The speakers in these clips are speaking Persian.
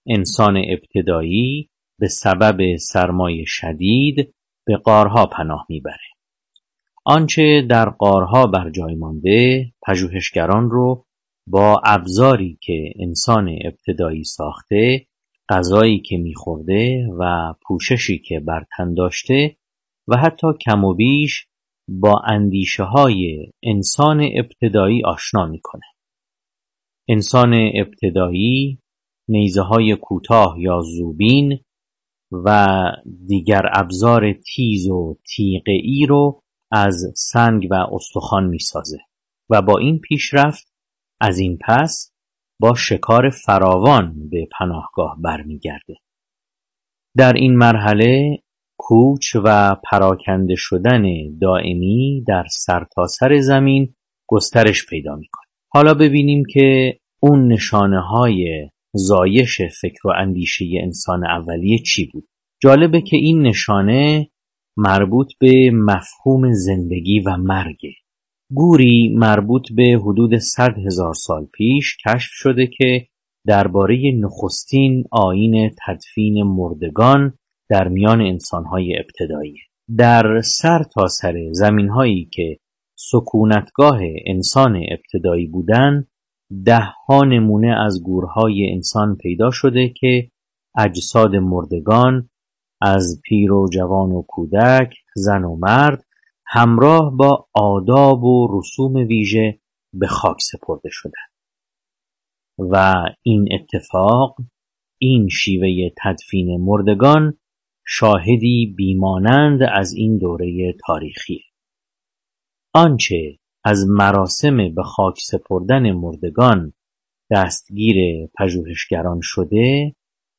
انسان ابتدایی به سبب سرمای شدید به غارها پناه میبره. آنچه در غارها بر جای مانده پژوهشگران رو با ابزاری که انسان ابتدایی ساخته، غذایی که میخورده و پوششی که بر تن داشته و حتی کم و بیش با اندیشه های انسان ابتدایی آشنا میکنه. انسان ابتدایی نیزه های کوتاه یا زوبین و دیگر ابزار تیز و تیغه‌ای رو از سنگ و استخوان میسازه و با این پیشرفت از این پس با شکار فراوان به پناهگاه برمیگرده. در این مرحله کوچ و پراکنده شدن دائمی در سرتاسر زمین گسترش پیدا میکنه. حالا ببینیم که اون نشانه های زایش فکر و اندیشه انسان اولیه چی بود. جالبه که این نشانه مربوط به مفهوم زندگی و مرگه. گوری مربوط به حدود 100,000 سال پیش کشف شده که درباره نخستین آیین تدفین مردگان در میان انسان‌های ابتدایی. در سرتاسر زمین‌هایی که سکونتگاه انسان ابتدایی بودن، 10 نمونه از گورهای انسان پیدا شده که اجساد مردگان از پیر و جوان و کودک، زن و مرد همراه با آداب و رسوم ویژه به خاک سپرده شدند. و این اتفاق، این شیوه تدفین مردگان شاهدی بیمانند از این دوره تاریخی. آنچه از مراسم به خاک سپردن مردگان دستگیر پژوهشگران شده،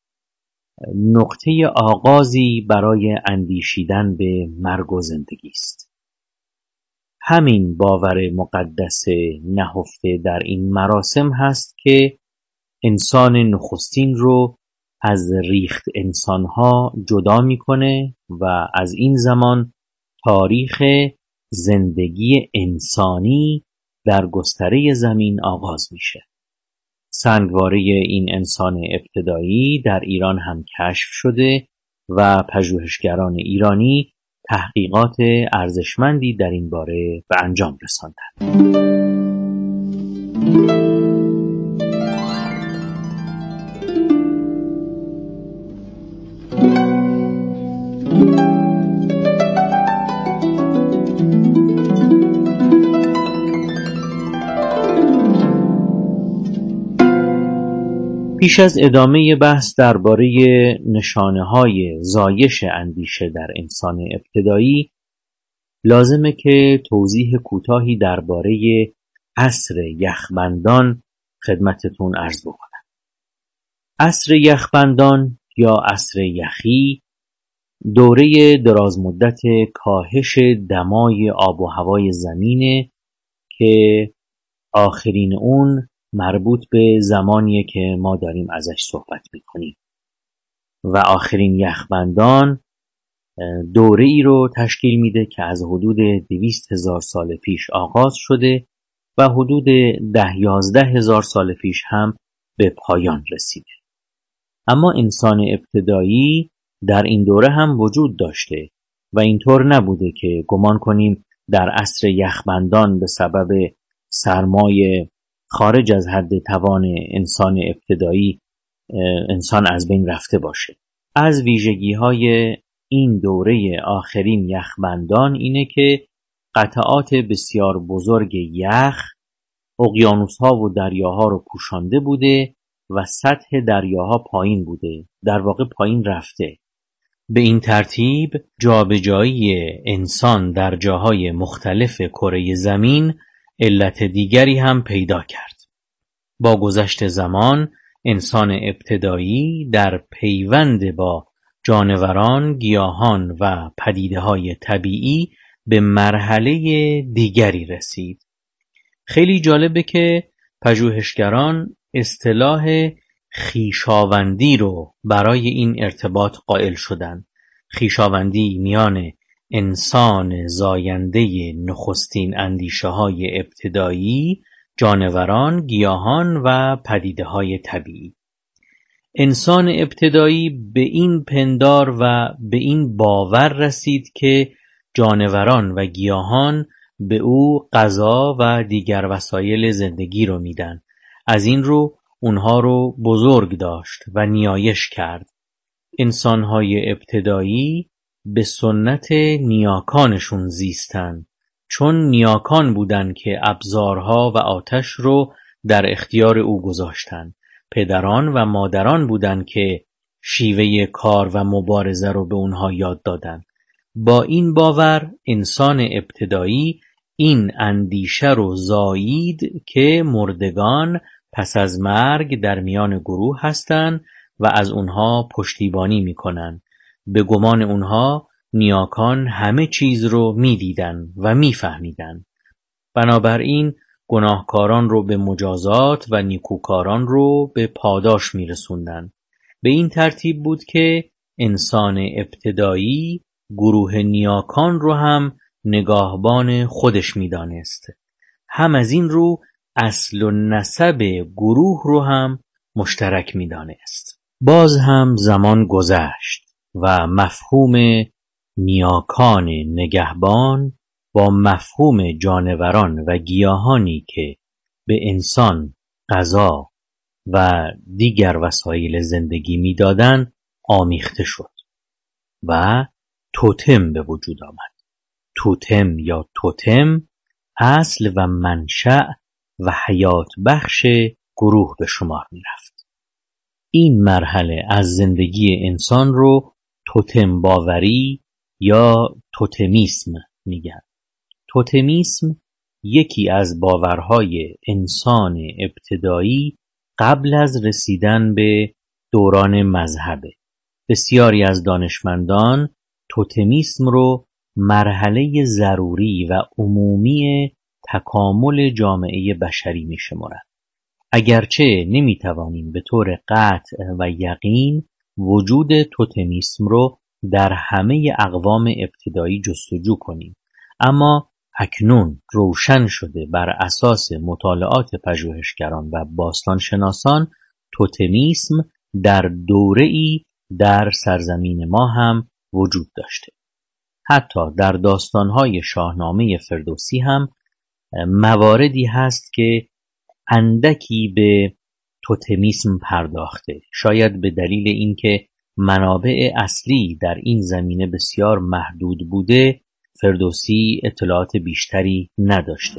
نقطه آغازی برای اندیشیدن به مرگ و زندگی است. همین باور مقدس نهفته در این مراسم هست که انسان نخستین رو از ریخت انسانها جدا میکنه و از این زمان تاریخ زندگی انسانی در گستره زمین آغاز میشه. سنگواره این انسان ابتدایی در ایران هم کشف شده و پژوهشگران ایرانی تحقیقات ارزشمندی در این باره به انجام رساندند. پیش از ادامه بحث درباره نشانه‌های زایش اندیشه در انسان ابتدایی، لازمه که توضیح کوتاهی درباره عصر یخبندان خدمتتون عرض بکنم. عصر یخبندان یا عصر یخی دوره درازمدت کاهش دمای آب و هوای زمینه که آخرین اون مربوط به زمانیه که ما داریم ازش صحبت میکنیم و آخرین یخبندان دوره ای رو تشکیل میده که از حدود 200,000 سال پیش آغاز شده و حدود 10-11,000 سال پیش هم به پایان رسیده. اما انسان ابتدایی در این دوره هم وجود داشته و اینطور نبوده که گمان کنیم در عصر یخبندان به سبب سرمای خارج از حد توان انسان ابتدایی انسان از بین رفته باشه. از ویژگی‌های این دوره آخرین یخبندان اینه که قطعات بسیار بزرگ یخ اقیانوس‌ها و دریاها رو پوشانده بوده و سطح دریاها پایین بوده، در واقع پایین رفته. به این ترتیب جابجایی انسان در جاهای مختلف کره زمین علت دیگری هم پیدا کرد. با گذشت زمان انسان ابتدایی در پیوند با جانوران، گیاهان و پدیده‌های طبیعی به مرحله دیگری رسید. خیلی جالبه که پژوهشگران اصطلاح خویشاوندی رو برای این ارتباط قائل شدن. خویشاوندی میان انسان زاینده نخستین اندیشه‌های ابتدایی، جانوران، گیاهان و پدیده‌های طبیعی. انسان ابتدایی به این پندار و به این باور رسید که جانوران و گیاهان به او غذا و دیگر وسایل زندگی رو میدن. از این رو اونها رو بزرگ داشت و نیایش کرد. انسانهای ابتدایی به سنت نیاکانشون زیستن، چون نیاکان بودن که ابزارها و آتش رو در اختیار او گذاشتن. پدران و مادران بودن که شیوه کار و مبارزه رو به اونها یاد دادن. با این باور انسان ابتدایی این اندیشه رو زایید که مردگان پس از مرگ در میان گروه هستند و از اونها پشتیبانی میکنن. به گمان اونها نیاکان همه چیز رو میدیدن و میفهمیدن. بنابراین گناهکاران رو به مجازات و نیکوکاران رو به پاداش میرسوندن. به این ترتیب بود که انسان ابتدایی گروه نیاکان رو هم نگاهبان خودش میدانست. هم از این رو اصل و نسب گروه رو هم مشترک میدانست. باز هم زمان گذشت و مفهوم نیاکان نگهبان با مفهوم جانوران و گیاهانی که به انسان غذا و دیگر وسایل زندگی میدادند آمیخته شد و توتم به وجود آمد. توتم یا توتم اصل و منشأ و حیات بخش گروه به شمار می رفت. این مرحله از زندگی انسان رو توتم باوری یا توتمیسم میگن. توتمیسم یکی از باورهای انسان ابتدایی قبل از رسیدن به دوران مذهبه. بسیاری از دانشمندان توتمیسم رو مرحله ضروری و عمومی تکامل جامعه بشری می شمارند. اگرچه نمی توانیم به طور قطع و یقین وجود توتمیسم رو در همه اقوام ابتدایی جستجو کنیم، اما اکنون روشن شده بر اساس مطالعات پژوهشگران و باستانشناسان توتمیسم در دوره‌ای در سرزمین ما هم وجود داشته. حتی در داستان‌های شاهنامه فردوسی هم مواردی هست که اندکی به توتمیسم پرداخته. شاید به دلیل اینکه منابع اصلی در این زمینه بسیار محدود بوده، فردوسی اطلاعات بیشتری نداشته.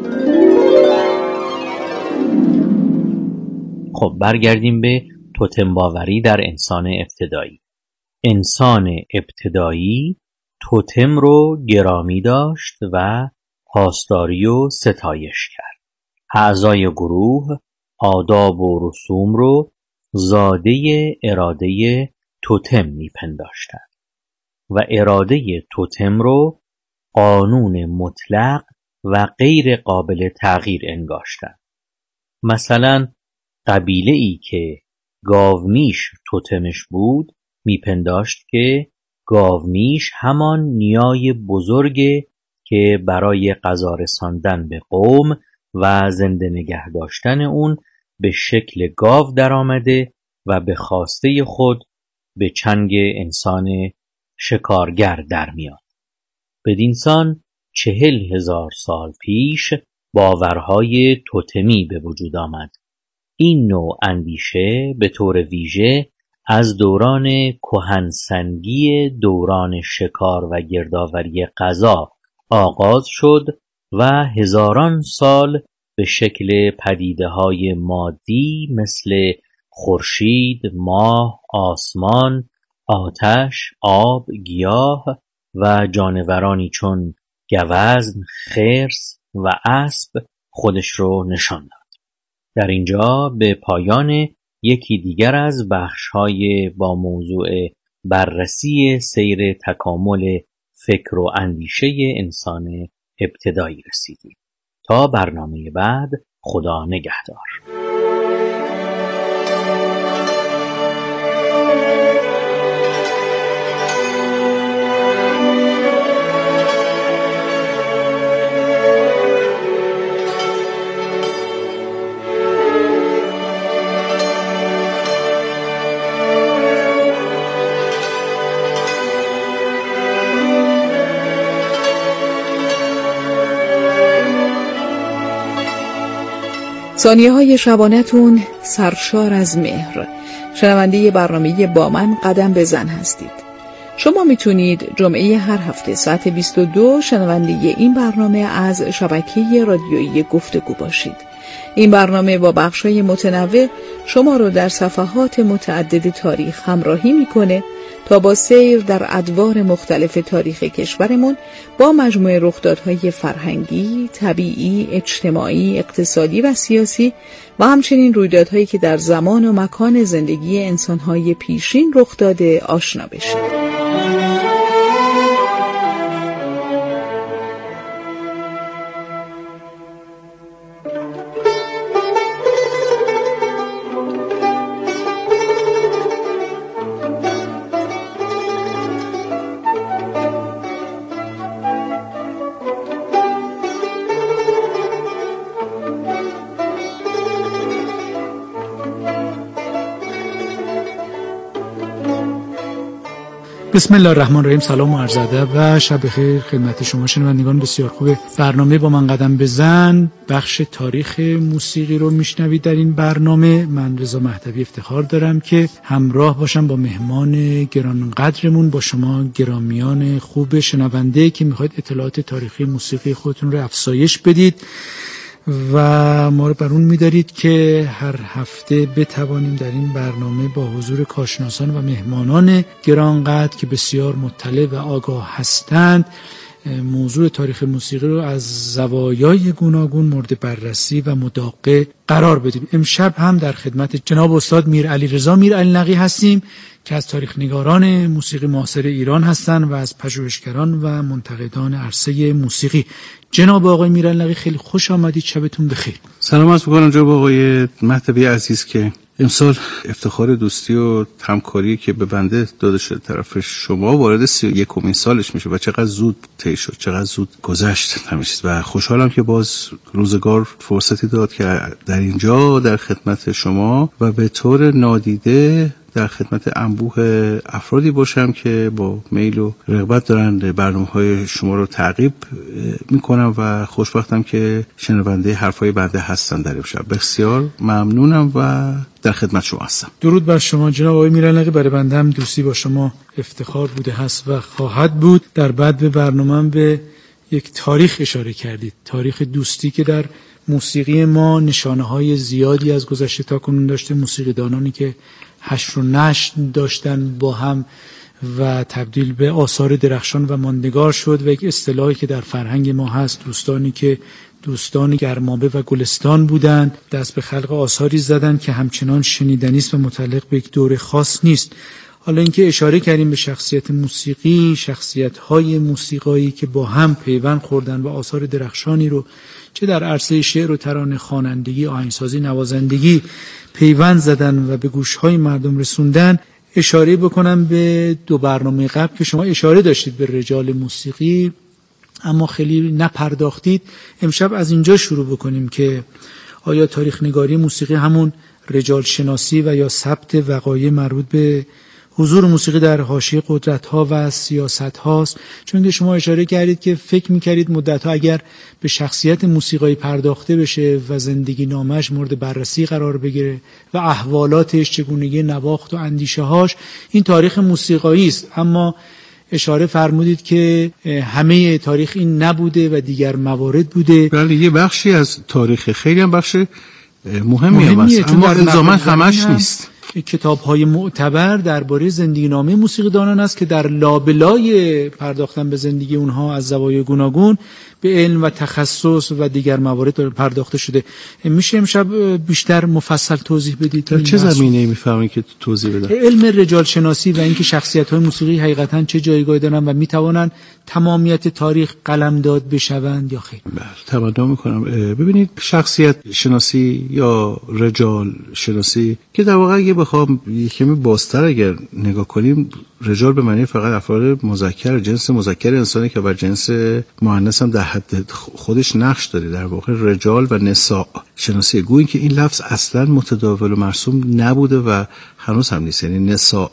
خب برگردیم به توتم باوری در انسان ابتدایی. انسان ابتدایی توتم رو گرامی داشت و پاسداری و ستایش کرد. اعضای گروه آداب و رسوم رو زاده اراده توتم میپنداشتند و اراده توتم رو قانون مطلق و غیر قابل تغییر انگاشتند. مثلا قبیله ای که گاومیش توتمش بود میپنداشت که گاومیش همان نیای بزرگه که برای غذا رساندن به قوم و زنده نگه داشتن اون به شکل گاو در آمده و به خواسته خود به چنگ انسان شکارگر در میاد. بدینسان 40,000 سال پیش باورهای توتمی به وجود آمد. این نوع اندیشه به طور ویژه از دوران کهنسنگی دوران شکار و گردآوری غذا آغاز شد و هزاران سال به شکل پدیده‌های مادی مثل خورشید، ماه، آسمان، آتش، آب، گیاه و جانورانی چون گوزن، خرس و اسب خودش رو نشان داد. در اینجا به پایان یکی دیگر از بخش‌های با موضوع بررسی سیر تکامل فکر و اندیشه انسان ابتدایی رسیدیم. تا برنامه بعد، خدا نگهدار. ثانیه‌های شبانه‌تون سرشار از مهر. شنونده برنامه با من قدم بزن هستید. شما میتونید جمعه هر هفته ساعت 22 شنونده این برنامه از شبکه رادیویی گفتگو باشید. این برنامه با بخش‌های متنوع شما رو در صفحات متعدد تاریخ همراهی میکنه تا با سیر در ادوار مختلف تاریخ کشورمون با مجموعه رخدادهای فرهنگی، طبیعی، اجتماعی، اقتصادی و سیاسی و همچنین رویدادهایی که در زمان و مکان زندگی انسان‌های پیشین رخ داده آشنا بشید. بسم الله الرحمن الرحیم. سلام و عرض ادب و شب بخیر خدمت شما شنوندگان بسیار خوب برنامه با من قدم بزن. بخش تاریخ موسیقی رو میشنوید در این برنامه. من رضا مهدوی افتخار دارم که همراه باشم با مهمان گرانقدرمون، با شما گرامیان خوب شنونده که میخواید اطلاعات تاریخی موسیقی خودتون رو افزایش بدید و ما رو بر اون می‌دارید که هر هفته بتوانیم در این برنامه با حضور کارشناسان و مهمانان گرانقدر که بسیار مطلع و آگاه هستند موضوع تاریخ موسیقی رو از زوایای گوناگون مورد بررسی و مداقه قرار بدیم. امشب هم در خدمت جناب استاد میرعلیرضا میرعلی‌نقی هستیم که از تاریخ نگاران موسیقی معاصر ایران هستند و از پژوهشگران و منتقدان عرصه موسیقی. جناب آقای میرعلی‌نقی خیلی خوش آمدید، شبتون بخیر. سلام عرض می‌کنم جناب آقای مهدوی عزیز که امسال افتخار دوستی و همکاری که به بنده داده شده طرف شما وارد 31مین سالش میشه و چقدر زود طی شد، چقدر زود گذشت همه چیز و خوشحالم که باز روزگار فرصتی داد که در اینجا در خدمت شما و به طور نادیده در خدمت انبوه افرادی باشم که با میل و رغبت دارن برنامه‌های شما رو تعقیب میکنم و خوشبختم که شنونده حرفای بنده هستن در امشب. بسیار ممنونم و در خدمت شما هستم. درود بر شما جناب آقای میرعلی‌نقی. برای بنده هم دوستی با شما افتخار بوده هست و خواهد بود. در بعد به برنامه به یک تاریخ اشاره کردید، تاریخ دوستی که در موسیقی ما نشانه‌های زیادی از گذشته تا کنون داشته. موسیقیدانانی که حشر و نشر داشتن با هم و تبدیل به آثار درخشان و ماندگار شد و یک اصطلاحی که در فرهنگ ما هست، دوستانی که دوستان گرمابه و گلستان بودند، دست به خلق آثاری زدند که همچنان شنیدنی است و متعلق به یک دور خاص نیست. حالا اینکه اشاره کردیم به شخصیت موسیقی، شخصیت‌های موسیقایی که با هم پیوند خوردن و آثار درخشانی رو چه در عرصه شعر و ترانه خوانندگی، آهنگسازی، نوازندگی پیوند زدن و به گوش‌های مردم رسوندن، اشاره بکنم به دو برنامه قبل که شما اشاره داشتید به رجال موسیقی اما خیلی نپرداختید. امشب از اینجا شروع بکنیم که آیا تاریخ نگاری موسیقی همون رجال شناسی و یا ثبت وقایع مربوط به حضور موسیقی در حاشیه قدرت‌ها و سیاست‌هاست؟ چون که شما اشاره کردید که فکر می‌کردید مدت‌ها اگر به شخصیت موسیقایی پرداخته بشه و زندگی نامش مورد بررسی قرار بگیره و احوالاتش، چگونگی نواخت و اندیشه‌هاش، این تاریخ موسیقایی است. اما اشاره فرمودید که همه تاریخ این نبوده و دیگر موارد بوده. بله، یه بخشی از تاریخ، خیلی هم بخش مهمیه است، اما الزاماً همش نیست. کتاب‌های معتبر درباره زندگی نامه موسیقیدانان است که در لابلای پرداختن به زندگی اونها از زوایای گوناگون به علم و تخصص و دیگر موارد پرداخته شده. میشه امشب بیشتر مفصل توضیح بدید؟ در چه زمینه‌ای می‌فهمید که توضیح بدم؟ علم رجال شناسی و اینکه شخصیت‌های موسیقی حقیقتاً چه جایگاهی دارن و می‌توانند تمامیت تاریخ قلمداد بشوند یا خیر؟ بله، تمنا می‌کنم. ببینید، شخصیت شناسی یا رجال شناسی که در واقع اگه بخوام یکمی بازتر اگر نگاه کنیم، رجال به معنی فقط افراد مذکر، جنس مذکر انسانی که بر جنس مؤنث هم در حد خودش نقش داره. در واقع رجال و نساء شناسی، گویی که این لفظ اصلا متداول و مرسوم نبوده و هنوز هم نیست، یعنی نساء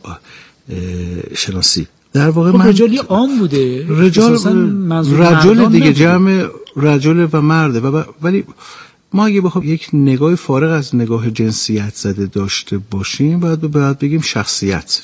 شناسی در واقع رجالی عام بوده. رجال دیگه جمع رجل و مرده ولی ما اگه بخوام یک نگاه فارغ از نگاه جنسیت زده داشته باشیم باید بگیم شخصیت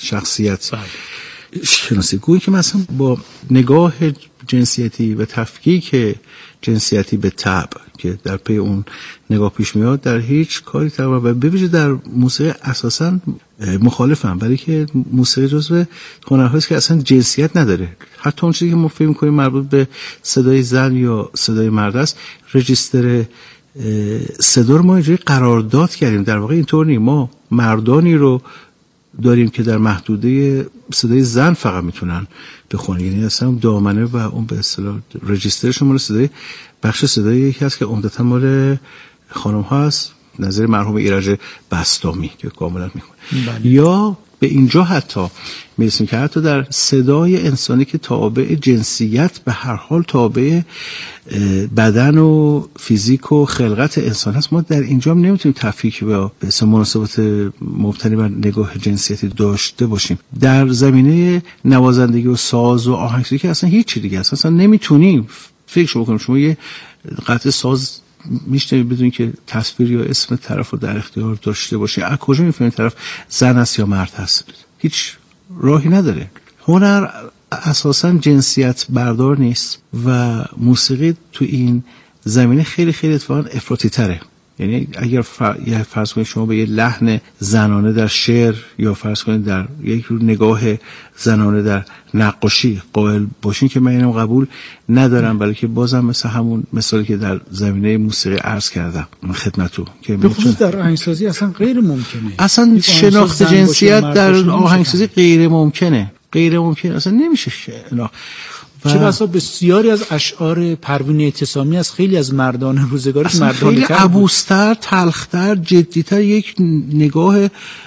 شناسی. گویی که مثلا با نگاه جنسیتی و تفکیک جنسیتی به طبع که در پی اون نگاه پیش میاد در هیچ کاری تقریبا و ببینید در موسیقی اساساً مخالفم، برای که موسیقی جزو هنرهایی است که اصلا جنسیت نداره. حتی اون چیزی که ما فکر می‌کنیم مربوط به صدای زن یا صدای مرد است، رجیستر صدا رو ما اینجوری قرارداد کردیم. در واقع اینطور نیست. ما مردانی رو داریم که در محدوده صدای زن فقط میتونن بخونن، یعنی اصلا دامنه و اون به اصطلاح رجیسترش مال صدای بخش صدای یکی هست که عمدتاً مال خانم ها هست، نظر مرحوم ایرج بسطامی که کاملا میخونه. یا به اینجا حتی میرسیم که حتی در صدای انسانی که تابع جنسیت به هر حال تابع بدن و فیزیک و خلقت انسان هست، ما در اینجا هم نمیتونیم تفکیک و به اسم مناسبات مبتنی بر نگاه جنسیتی داشته باشیم. در زمینه نوازندگی و ساز و آهنگسازی که اصلا هیچی دیگه اصلا نمیتونیم فکر بکنیم. شما یه قطعه ساز میشنوید بدون که تصویر یا اسم طرف رو در اختیار داشته باشه، از کجا میفهمید طرف زن است یا مرد هست؟ هیچ راهی نداره. هنر اساساً جنسیت بردار نیست و موسیقی تو این زمینه خیلی خیلی اتفاقاً افراطی تره. یعنی اگر فرض کنید شما به یه لحن زنانه در شعر یا فرض کنید در یک نگاه زنانه در نقاشی قائل باشین که من اینو قبول ندارم، بلکه بازم مثل همون مثالی که در زمینه موسیقی عرض کردم خدمتتون که به خصوص در آهنگسازی اصلا غیر ممکنه. اصلا شناخت جنسیت در آهنگسازی غیر ممکنه اصلا نمیشه شناخت. چه بسا بسیاری از اشعار پروین اعتصامی از خیلی از مردان روزگارش مردانه خیلی عبوستر، تلختر، جدیتر، یک نگاه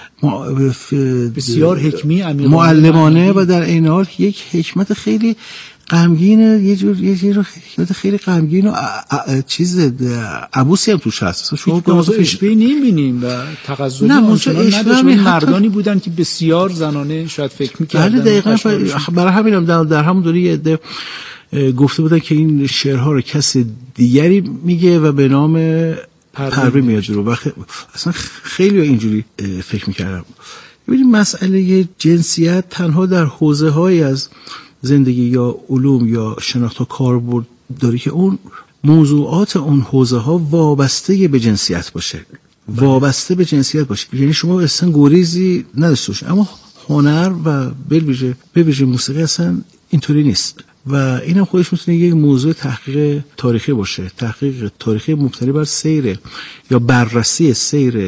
بسیار حکمی معلمانه و در این حال یک حکمت خیلی غمگین، یه جور حکمت خیلی غمگین و چیز عبوسی هم توش هست. شما موضوع اشبهی نمی‌بینیم و تغزلی آنچنان نداشت. مردانی بودن که بسیار زنانه شاید فکر می‌کردن. بله دقیقاً. برای همینم در همون دوره یه عده گفته بودن که این شعرها رو کسی دیگری میگه و به نام پروین میاد رو. و اصلا خیلی اینجوری فکر می‌کردم. ببینید مسئله جنسیت تنها در حوزه‌هایی از زندگی یا علوم یا شناخت و کاربرد داره که اون موضوعات اون حوزه ها وابسته به جنسیت باشه. یعنی شما اصلا گریزی نداشته باشید. اما هنر و به ویژه موسیقی اصلا اینطوری نیست و اینم خودش میتونه یک موضوع تحقیق تاریخی باشه. تحقیق تاریخی مبتنی بر سیر یا بررسی سیر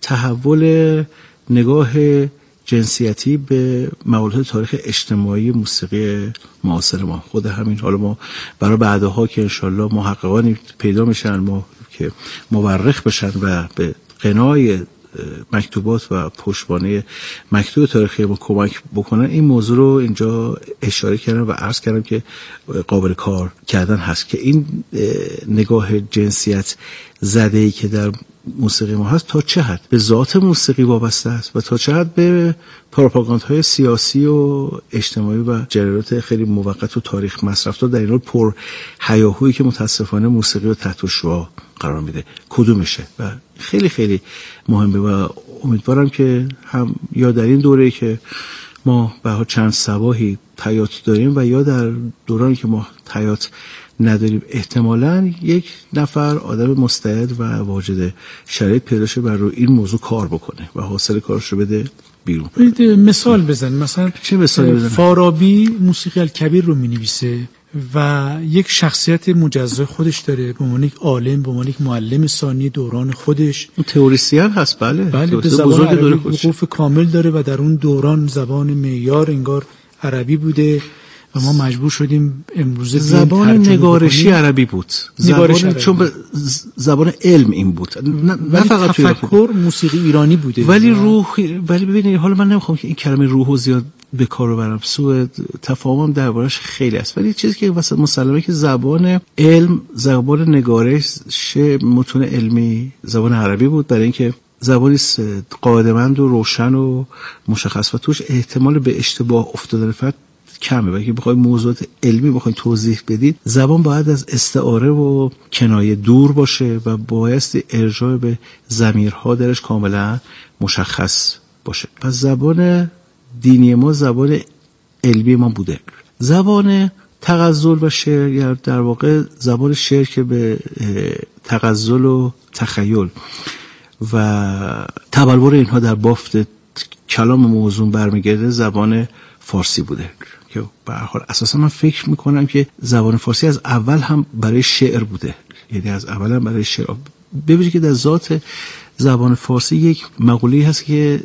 تحول نگاه جنسیتی به مباحث تاریخ اجتماعی موسیقی معاصر ما. خود همین حالا ما برای بعدها که انشالله محققانی پیدا میشن ما که مورخ بشن و به قنای مکتوبات و پشتوانه مکتوب تاریخی ما کمک بکنن، این موضوع رو اینجا اشاره کردم و عرض کردم که قابل کار کردن هست که این نگاه جنسیت زده‌ای که در موسیقی ما هست تا چه حد به ذات موسیقی وابسته است و تا چه حد به پروپاگاندهای سیاسی و اجتماعی و جریانات خیلی موقت و تاریخ مصرف در این حال پر هیاهویی که متاسفانه موسیقی رو تحت شعاع قرار میده کدومشه و خیلی خیلی مهمه و امیدوارم که هم یا در این دوره که ما به چند صباحی حیات داریم و یا در دورانی که ما حیات نداریم احتمالاً یک نفر آدم مستعد و واجد شرایط پیدا شه بر روی این موضوع کار بکنه و حاصل کارش رو بده بیرون. مثال بزن. مثلا چه مثالی بزنم؟ فارابی موسیقی الکبیر رو می‌نویسه و یک شخصیت مجزا خودش داره به عنوان یک عالم، به عنوان یک معلم ثانی دوران خودش. اون تئوریسین هست. بله به زبان عربی حروف کامل داره و در اون دوران زبان معیار انگار عربی بوده و ما مجبور شدیم امروزه زبان نگارشی عربی بود. چون به زبان علم این بود. نه فقط تفکر موسیقی ایرانی بوده. ولی ببینید حالا من نمیخوام که این کلمه روحو زیاد به کار ببرم، سوء تفاهم دربارش خیلی است، ولی چیزی که واسه مسلمه که زبان علم، زبان نگارش، متون علمی زبان عربی بود، برای اینکه زبانی قاعده‌مند و روشن و مشخص و توش احتمال به اشتباه افتادن فرد کمه و اگه بخوای موضوعات علمی بخوای توضیح بدید، زبان باید از استعاره و کنایه دور باشه و بایستی ارجاع به ضمیرها درش کاملا مشخص باشه. پس زبان دینی ما زبان علمی ما بوده. زبان تغزل و شعر، یا در واقع زبان شعر که به تغزل و تخیل و تبلور اینها در بافت کلام موزون برمیگرده، زبان فارسی بوده که به هر حال اساسا من فکر میکنم که زبان فارسی از اول هم برای شعر بوده، یعنی از اول هم برای شعر. ببینید که در ذات زبان فارسی یک مقوله‌ای هست که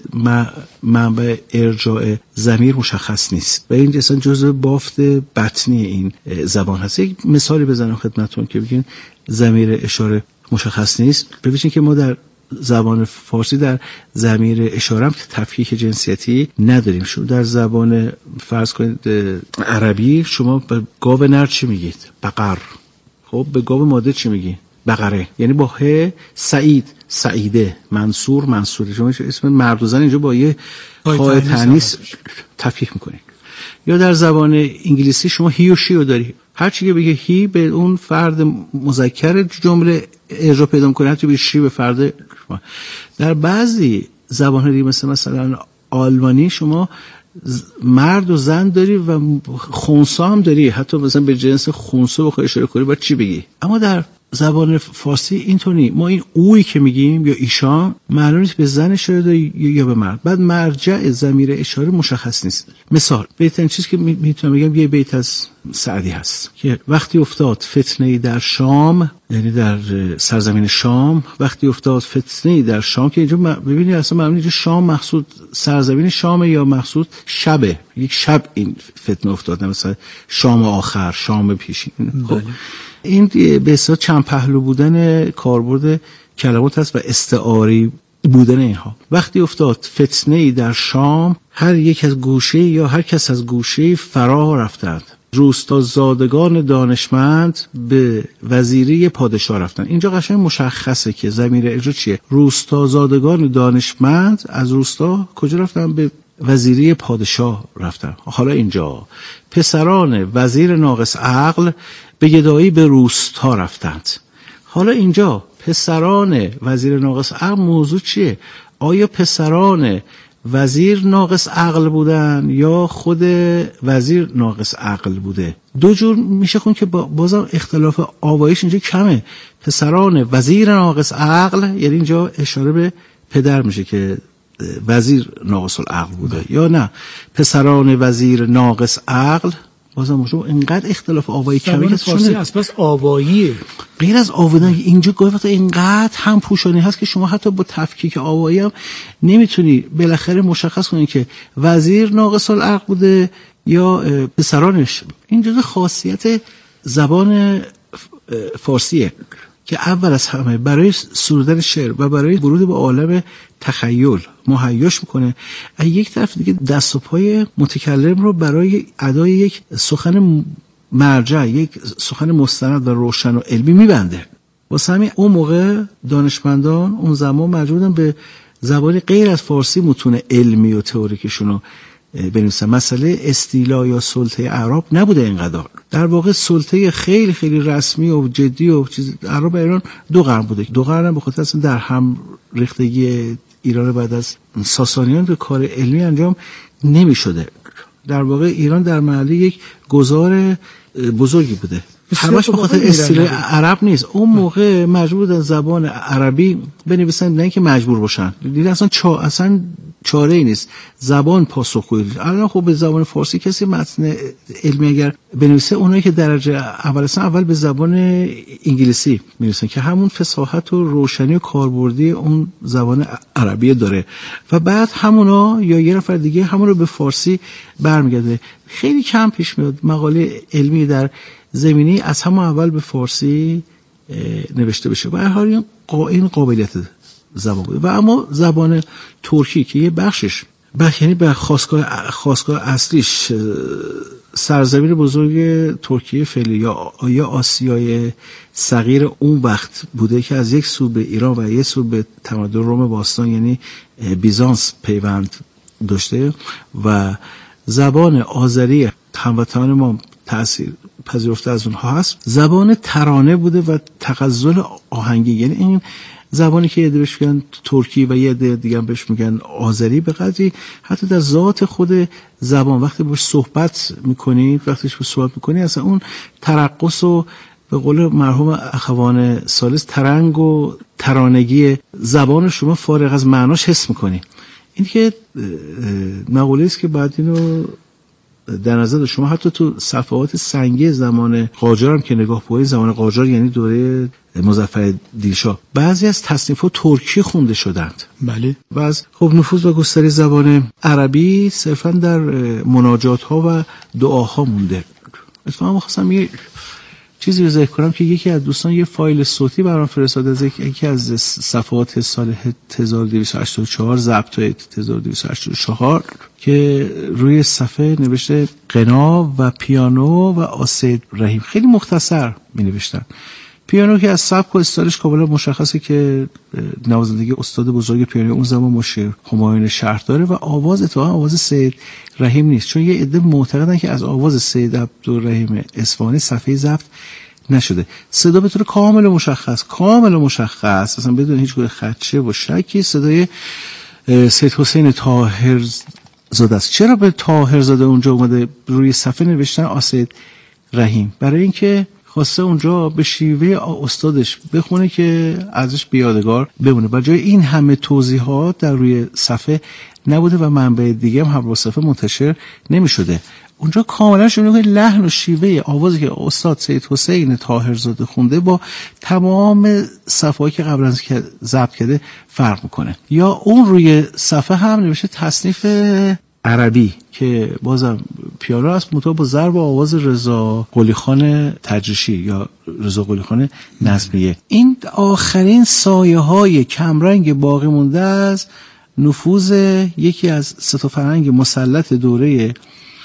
منبع ارجاع ضمیر مشخص نیست و این اصلا جزء بافت بطنی این زبان هست. یک مثالی بزنم خدمتتون که بگین ضمیر اشاره مشخص نیست. ببینید که ما در زبان فارسی در ضمیر اشاره هم تفکیک جنسیتی نداریم. شما در زبان فرض کنید عربی شما به گاو نر چی میگید؟ بقر. خب به گاو ماده چی میگید؟ بقره. یعنی با ه سعید، سعیده، منصور، منصوره. شما اسم مرد و زن اینجا با یه های تانیث تفکیک میکنید. یا در زبان انگلیسی شما هی و شی رو داری، هر چی که بگه هی به اون فرد مذکر جمله ارجاع پیدا میکنه، حتی به شی به فرد. در بعضی زبان‌ها دیگه مثلا آلمانی شما مرد و زن داری و خونسا هم داری، حتی مثلا به جنس خونسا بخوای اشاره کنی باید چی بگی. اما در زبان فارسی اینطوری ما این اویی که میگیم یا ایشان معلوم نیست به زن اشاره داره یا به مرد. بعد مرجع ضمیر اشاره مشخص نیست. مثال بهترین چیز که میتونم بگم یه بیت از سعدی هست که وقتی افتاد فتنه‌ای در شام، یعنی در سرزمین شام، وقتی افتاد فتنه‌ای در شام، که اینجا ببینید اصلا معلومه اینجا شام مقصود سرزمین شام یا مقصود شبه، یک شب این فتنه افتاد، مثلا شام آخر، شام پیشین. خب این به اصطلاح چند پهلو بودن کاربرد کلمات هست و استعاری بودن اینها. وقتی افتاد فتنه‌ای در شام، هر یک از گوشه یا هر کس از گوشه فرا رفتند، روستا زادگان دانشمند به وزیری پادشاه رفتند. اینجا قشنگ مشخصه که ضمیر ارجاع چیه. روستا زادگان دانشمند از روستا کجا رفتن؟ به وزیری پادشاه رفتن. حالا اینجا پسران وزیر ناقص عقل به گدایی به روستا رفتند. حالا اینجا پسران وزیر ناقص عقل موضوع چیه؟ آیا پسران وزیر ناقص عقل بودن یا خود وزیر ناقص عقل بوده؟ دو جور میشه خون که بازم اختلاف آوایش اینجا کمه. پسران وزیر ناقص عقل یعنی اینجا اشاره به پدر میشه که وزیر ناقص العقل بوده، یا نه پسران وزیر ناقص عقل. بازم موضوع اینقدر اختلاف آوایی کمی که فارسی از پس آواییه. غیر از آوایی اینجا گاهی وقتا اینقدر هم پوشانی هست که شما حتی با تفکیک آوایی هم نمیتونی بالاخره مشخص کنی که وزیر ناقص العقل بوده یا پسرانش. این جزء خاصیت زبان فارسیه که اول از همه برای سرودن شعر و برای ورود به عالم تخیل مهیاش میکنه، از یک طرف دیگه دست و پای متکلم رو برای ادای یک سخن مرجع، یک سخن مستند و روشن و علمی میبنده. واسه همین اون موقع دانشمندان اون زمان مجبور بودن به زبان غیر از فارسی متون علمی و تئوریکشون رو بنویسن. مسئله استیلا یا سلطه اعراب نبوده اینقدر. در واقع سلطه خیلی خیلی رسمی و جدی و چیز اعراب ایران 2 قرن بوده. 2 قرن هم به خاطر اصلا در هم ریختگی ایران بعد از ساسانیان به کار علمی انجام نمی شده. در واقع ایران در محله یک گذار بزرگی بوده. همش به خاطر استیلای عرب نیست. اون موقع مجبور بودن زبان عربی بنویسن، نه اینکه مجبور باشن. دیگه اصلا چاره ای نیست. زبان پاسخگویی. الان خب به زبان فارسی کسی متن علمی اگر بنویسه، اونایی که درجه اول به زبان انگلیسی می‌نویسن که همون فصاحت و روشنی و کاربردی اون زبان عربی داره و بعد همونا یا یه نفر دیگه همون رو به فارسی برمیگرده. خیلی کم پیش میاد مقاله علمی در زمینی از همون اول به فارسی نوشته بشه. به هر حال این قابلیت زبان بوده. و اما زبان ترکی که یه بخشش یعنی به خاستگاه اصلیش سرزمین بزرگ ترکیه فعلی یا آسیای صغیر اون وقت بوده که از یک سو به ایران و یک سو به تمدن روم باستان یعنی بیزانس پیوند داشته و زبان آذری هموطنان ما تأثیر پذیرفته از اونها هست، زبان ترانه بوده و تغزل آهنگی. یعنی این زبانی که یه عده بهش میگن ترکی و یه عده دیگه بهش میگن آذری، به قدری حتی در ذات خود زبان وقتی باش صحبت میکنید، وقتیش باش صحبت میکنید، اصلا اون ترقص و به قول مرحوم اخوان ثالث ترنگ و ترانگی زبان شما فارغ از معناش حس میکنی. این که مقوله است که بعد اینو در نظر شما حتی تو صفحات سنگی زمان قاجار هم که نگاه بکنید، زمان قاجار یعنی دوره مظفرالدین‌شاه، بعضی از تصنیف‌ها ترکی خونده شدند. بله. و از خب نفوذ و گستری زبان عربی صرفا در مناجات‌ها و دعاها مونده. اتفاقا خواستم یه چیزی رو ذکر کنم که یکی از دوستان یه فایل صوتی برام فرستاده از یکی از صفحات سال 1284 ضبط 1284 که روی صفحه نوشته قنا و پیانو و آسید رحیم. خیلی مختصر می نوشتن. پیانو که از سبک و استایلش کاملا مشخصه که نوازندگی استاد بزرگ پیانو اون زمان مشیر همایون شهرداره و آواز اتفاقا آواز سید رحیم نیست، چون یه عده معتقدن که از آواز سید عبدالرحیم اصفهانی صفحه ضبط نشده. صدا به طور کامل مشخص اصلا بدون هیچ گونه خدشه و شکی صدای سید حسین طاهرزاده است. چرا به طاهرزاده اونجا اومده روی صفحه نوشتن آسید رحیم؟ برای اینکه خواسته اونجا به شیوه استادش بخونه که ازش بیادگار بمونه. و جای این همه توضیحات در روی صفحه نبوده و منبع دیگه هم با صفحه منتشر نمی شده. اونجا کاملا شما لحن و شیوه آوازی که استاد سید حسین طاهرزاده خونده با تمام صفحه‌ای که قبل از که ضبط کرده فرق میکنه. یا اون روی صفحه هم نوشته تصنیف عربی که بازم پیانو است، مطابق با ضرب آواز رضا قلی خان تجریشی یا رضا قلی خان نظمیه. این آخرین سایه های کمرنگ باقی مونده از نفوذ یکی از سه تا فرهنگ مسلط دوره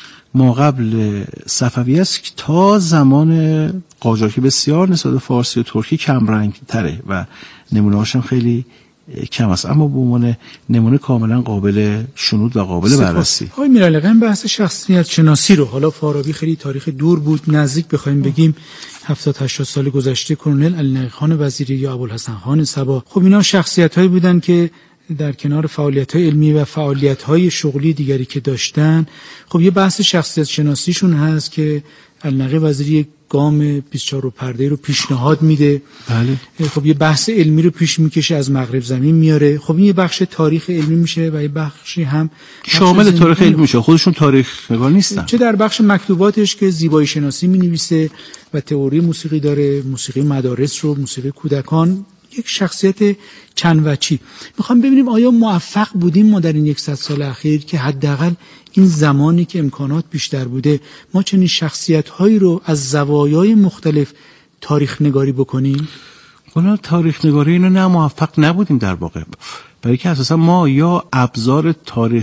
ما قبل صفوی است که تا زمان قاجار که بسیار نسبت فارسی و ترکی کمرنگ تره و نمونه هاشم خیلی کم است، اما به عنوان نمونه کاملا قابل شنود و قابل بررسی. آقای میرعلی، بحث شخصیت شناسی رو، حالا فارابی خیلی تاریخ دور بود، نزدیک بخوایم بگیم 70-80 سال گذشته، کرنل علی خان وزیری یا ابوالحسن خان صبا، خب اینا شخصیت‌هایی بودن که در کنار فعالیت‌های علمی و فعالیت‌های شغلی دیگری که داشتن، خب یه بحث شخصیت شناسیشون هست که النقی وزیری گام 24 پرده رو پیشنهاد میده. بله. خب یه بحث علمی رو پیش میکشه، از مغرب زمین میاره. خب این یه بخش تاریخ علمی میشه و یه بخشی هم شامل تاریخ علمی میشه. خودشون تاریخ نگار نیستن. چه در بخش مکتوباتش که زیبایی شناسی مینویسه و تئوری موسیقی داره، موسیقی مدارس رو، موسیقی کودکان، یک شخصیت چند وجهی. میخوام ببینیم آیا موفق بودیم ما در این 100 سال اخیر که حداقل این زمانی که امکانات بیشتر بوده ما چنین شخصیت‌هایی رو از زوایای مختلف تاریخ نگاری بکنیم؟ اونا تاریخ نگاری اینو نه موفق نبودیم در واقع، برای که اساسا ما یا ابزار تاریخ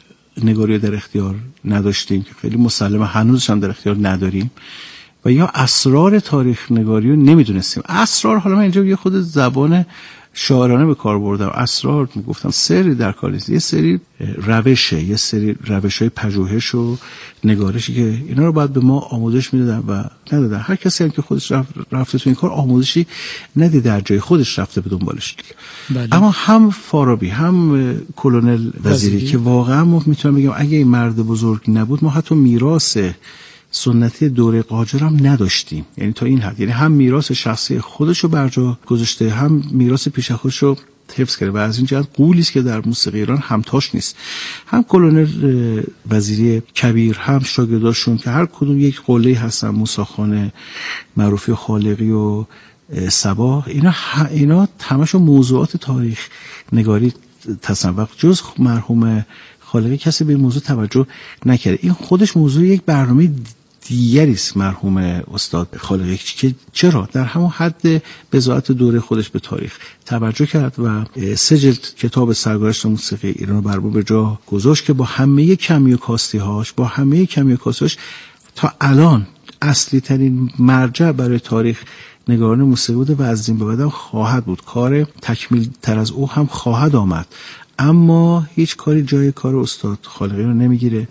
نگاری در اختیار نداشتیم که خیلی مسلمه هنوزش هم در اختیار نداریم، و یا اسرار تاریخ نگاری رو نمیدونستیم. اسرار، حالا من اینجا یه خود زبان شاعرانه به کار بردم، اسرار میگفتم سری در کار نیست، یه سری روشه، یه سری روش‌های پژوهش و نگارشی که اینا رو باید به ما آموزش میدادن و ندادن. هر کسی هم که خودش رفته تو این کار آموزشی ندیده، در جای خودش رفته به دنبالش. بله. اما هم فارابی هم کلونل وزیری که واقعا ما میتونم بگم اگه این مرد بزرگ نبود ما حتی میراث سنتی دوره قاجار هم نداشتیم، یعنی تا این حد، یعنی هم میراث شخصی خودشو برجا گذاشته، هم میراث پیش خودشو حفظ کرده و از این جهت قولی است که در موسیقی ایران همتاش نیست. هم کلونل وزیری کبیر، هم شاگرداشون که هر کدوم یک قله هستن، موسی خان معروفی خالقی و صبا، اینا همشون موضوعات تاریخ نگاری تصور، جز مرحوم خالقی کسی به این موضوع توجه نکرده. این خودش موضوع یک برنامه دیگری است. مرحوم استاد خالقی که چرا در همون حد بضاعت دوره خودش به تاریخ توجه کرد و 3 جلد کتاب سرگذشت موسیقی ایران رو بر به جا گذاشت که با همه کمی و کاستی‌هاش تا الان اصلی ترین مرجع برای تاریخ نگاران موسیقی بوده و از این به بعد هم خواهد بود. کار تکمیل تر از او هم خواهد آمد، اما هیچ کاری جای کار استاد خالقی رو نمیگیره